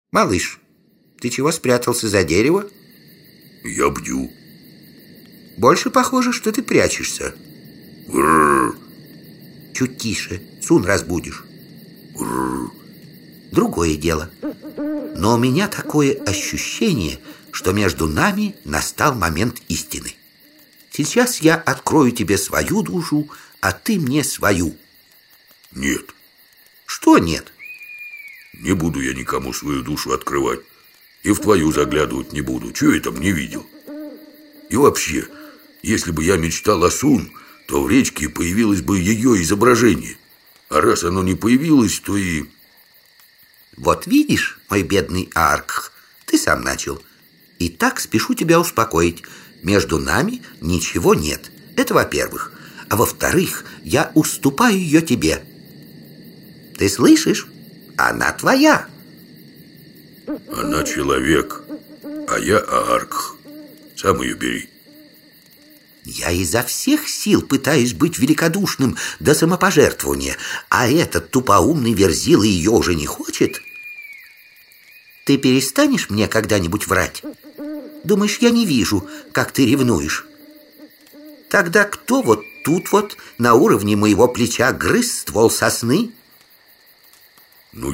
Малыш, ты чего спрятался за дерево? Я бдю. Больше похоже, что ты прячешься. Грррр. Чуть тише, Сун разбудишь. Грррр. Другое дело. Но у меня такое ощущение, что между нами настал момент истины. Сейчас я открою тебе свою душу, а ты мне свою. Нет. Что нет? Не буду я никому свою душу открывать. И в твою заглядывать не буду. Чего я там не видел? И вообще, если бы я мечтал о Сун, то в речке появилось бы ее изображение. А раз оно не появилось, то и... Вот видишь, мой бедный Ааркх, ты сам начал. И так спешу тебя успокоить. Между нами ничего нет. Это во-первых. А во-вторых, я уступаю ее тебе. Ты слышишь? Она твоя. Она человек, а я Ааркх. Сам ее бери. Я изо всех сил пытаюсь быть великодушным до самопожертвования, а этот тупоумный верзила ее уже не хочет. Ты перестанешь мне когда-нибудь врать? Думаешь, я не вижу, как ты ревнуешь? Тогда кто вот тут вот на уровне моего плеча грыз ствол сосны? Ну,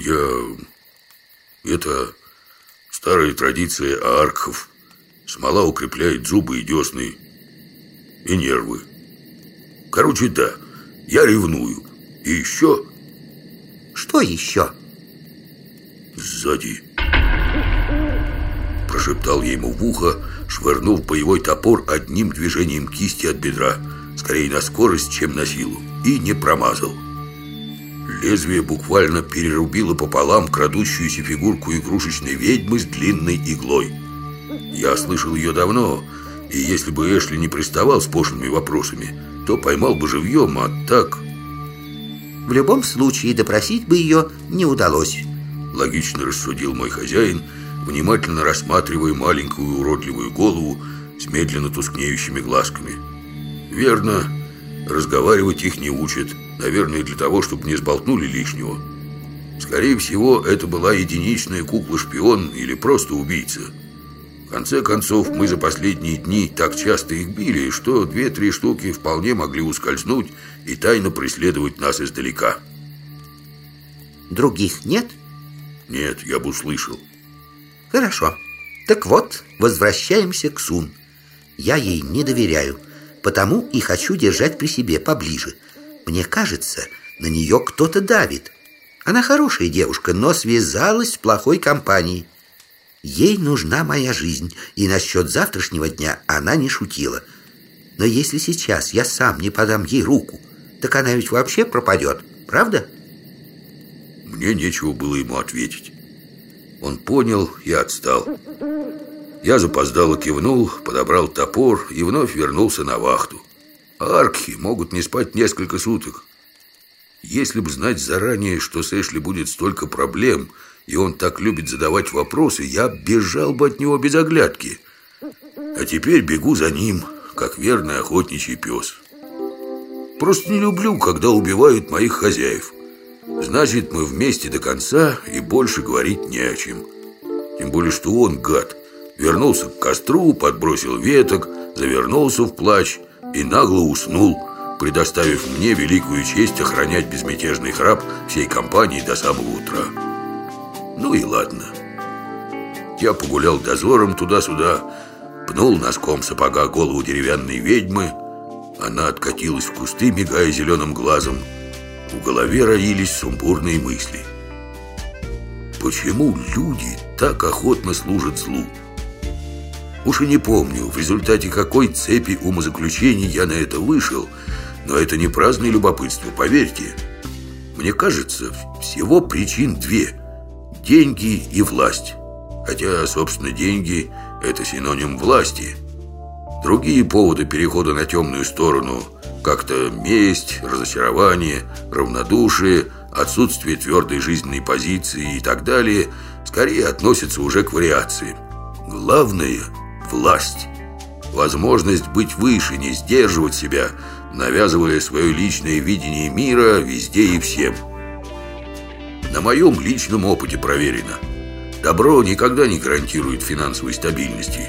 это старая традиция ааркхов. Смола укрепляет зубы и десны, и нервы. Короче, да, я ревную. И еще... Что еще? Сзади. Прошептал я ему в ухо, швырнув боевой топор одним движением кисти от бедра, скорее на скорость, чем на силу, и не промазал. Лезвие буквально перерубило пополам крадущуюся фигурку игрушечной ведьмы с длинной иглой. Я слышал ее давно, и если бы Эшли не приставал с пошлыми вопросами, то поймал бы живьем, а так... В любом случае допросить бы ее не удалось. Логично рассудил мой хозяин, внимательно рассматривая маленькую уродливую голову с медленно тускнеющими глазками. Верно, разговаривать их не учат. Наверное, для того, чтобы не сболтнули лишнего. Скорее всего, это была единичная кукла-шпион или просто убийца. В конце концов, мы за последние дни так часто их били, что 2-3 штуки вполне могли ускользнуть и тайно преследовать нас издалека. Других нет? Нет, я бы услышал. Хорошо. Так вот, возвращаемся к Сун. Я ей не доверяю, потому и хочу держать при себе поближе. Мне кажется, на нее кто-то давит. Она хорошая девушка, но связалась с плохой компанией. Ей нужна моя жизнь, и насчет завтрашнего дня она не шутила. Но если сейчас я сам не подам ей руку, так она ведь вообще пропадет, правда? Мне нечего было ему ответить. Он понял и отстал. Я запоздало кивнул, подобрал топор и вновь вернулся на вахту. Ааркхи могут не спать несколько суток. Если бы знать заранее, что с Эшли будет столько проблем, и он так любит задавать вопросы, я бежал бы от него без оглядки. А теперь бегу за ним, как верный охотничий пес. Просто не люблю, когда убивают моих хозяев. Значит, мы вместе до конца, и больше говорить не о чем. Тем более, что он, гад, вернулся к костру, подбросил веток, завернулся в плащ и нагло уснул, предоставив мне великую честь охранять безмятежный храп всей компании до самого утра. Ну и ладно. Я погулял дозором туда-сюда, пнул носком сапога голову деревянной ведьмы. Она откатилась в кусты, мигая зеленым глазом. В голове роились сумбурные мысли. Почему люди так охотно служат злу? Уж и не помню, в результате какой цепи умозаключений я на это вышел, но это не праздное любопытство, поверьте. Мне кажется, всего причин две: деньги и власть. Хотя, собственно, деньги – это синоним власти. Другие поводы перехода на темную сторону – как-то месть, разочарование, равнодушие, отсутствие твердой жизненной позиции и так далее – скорее относятся уже к вариации. Главное – власть. Возможность быть выше, не сдерживать себя, навязывая свое личное видение мира везде и всем. На моем личном опыте проверено. Добро никогда не гарантирует финансовой стабильности.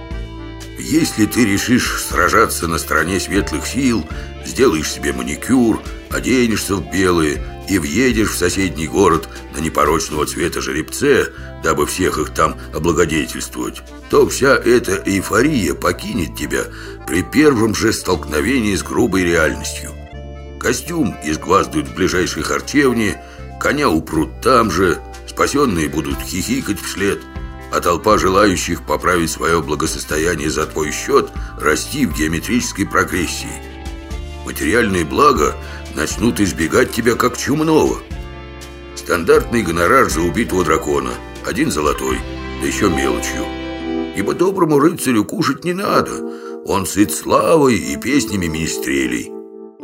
Если ты решишь сражаться на стороне светлых сил, сделаешь себе маникюр, оденешься в белые и въедешь в соседний город на непорочного цвета жеребце, дабы всех их там облагодетельствовать, то вся эта эйфория покинет тебя при первом же столкновении с грубой реальностью. Костюм изгваздают в ближайшей харчевне, коня упрут там же, спасенные будут хихикать вслед, а толпа желающих поправить свое благосостояние за твой счет расти в геометрической прогрессии. Материальные блага начнут избегать тебя как чумного. Стандартный гонорар за убитого дракона – 1 золотой, да еще мелочью. Ибо доброму рыцарю кушать не надо, он сыт славой и песнями министрелей.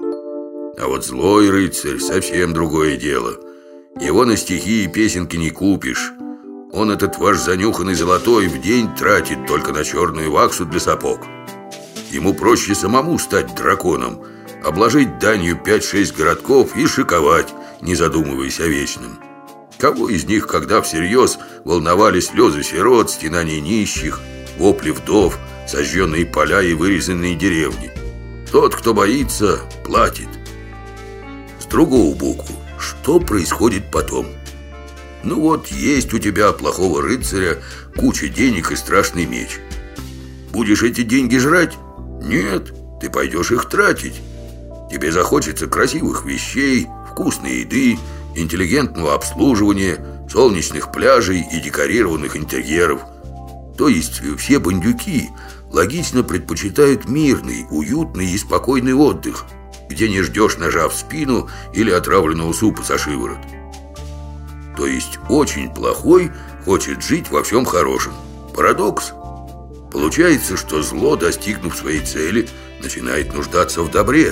А вот злой рыцарь – совсем другое дело. Его на стихи и песенки не купишь. Он этот ваш занюханный золотой в день тратит только на черную ваксу для сапог. Ему проще самому стать драконом, обложить данью 5-6 городков и шиковать, не задумываясь о вечном. Кого из них, когда всерьез волновали слезы сирот, стенания нищих, вопли вдов, сожженные поля и вырезанные деревни? Тот, кто боится, платит. С другого боку, что происходит потом? Ну вот, есть у тебя, плохого рыцаря, куча денег и страшный меч. Будешь эти деньги жрать? Нет, ты пойдешь их тратить. Тебе захочется красивых вещей, вкусной еды, интеллигентного обслуживания, солнечных пляжей и декорированных интерьеров. То есть все бандюки логично предпочитают мирный, уютный и спокойный отдых, где не ждешь ножа в спину или отравленного супа за шиворот. То есть очень плохой хочет жить во всем хорошем. Парадокс. Получается, что зло, достигнув своей цели, начинает нуждаться в добре.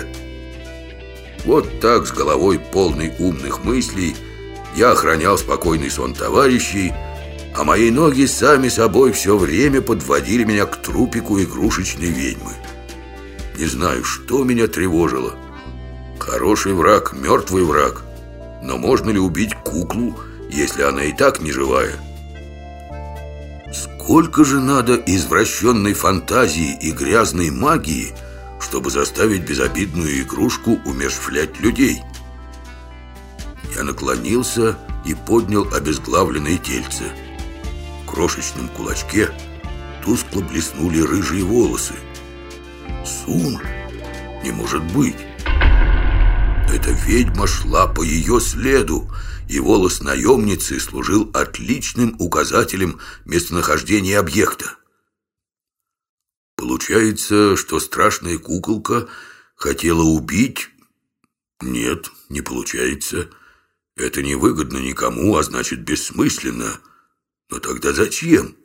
Вот так, с головой полной умных мыслей, я охранял спокойный сон товарищей, а мои ноги сами собой все время подводили меня к трупику игрушечной ведьмы. Не знаю, что меня тревожило. Хороший враг, мертвый враг. Но можно ли убить куклу, если она и так не живая? Сколько же надо извращенной фантазии и грязной магии, чтобы заставить безобидную игрушку умерщвлять людей? Я наклонился и поднял обезглавленное тельце. В крошечном кулачке тускло блеснули рыжие волосы. Сун? Не может быть. Эта ведьма шла по ее следу, и волос наемницы служил отличным указателем местонахождения объекта. Получается, что страшная куколка хотела убить? Нет, не получается. Это невыгодно никому, а значит бессмысленно. Но тогда зачем?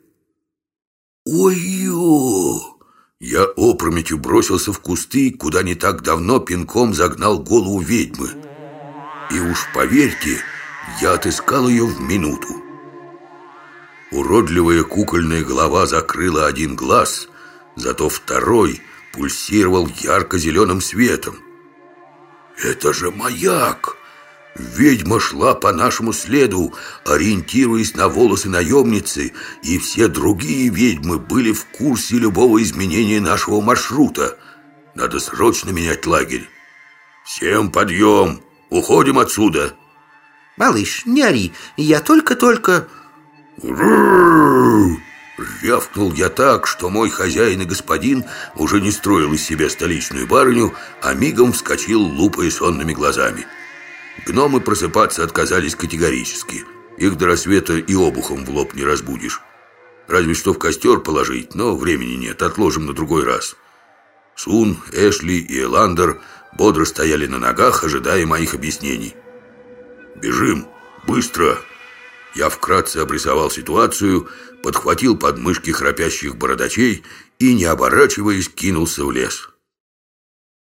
Ой-ё! Я опрометью бросился в кусты, куда не так давно пинком загнал голову ведьмы. И уж поверьте, я отыскал ее в минуту. Уродливая кукольная голова закрыла один глаз, зато второй пульсировал ярко-зеленым светом. Это же маяк! Ведьма шла по нашему следу, ориентируясь на волосы наемницы, и все другие ведьмы были в курсе любого изменения нашего маршрута. Надо срочно менять лагерь. Всем подъем! Уходим отсюда! Малыш, не ори, я только-только... Рявкнул я так, что мой хозяин и господин уже не строил из себя столичную барыню, а мигом вскочил, лупая сонными глазами. Гномы просыпаться отказались категорически. Их до рассвета и обухом в лоб не разбудишь. Разве что в костер положить, но времени нет, отложим на другой раз. Сун, Эшли и Эландер бодро стояли на ногах, ожидая моих объяснений. «Бежим! Быстро!» Я вкратце обрисовал ситуацию, подхватил подмышки храпящих бородачей и, не оборачиваясь, кинулся в лес.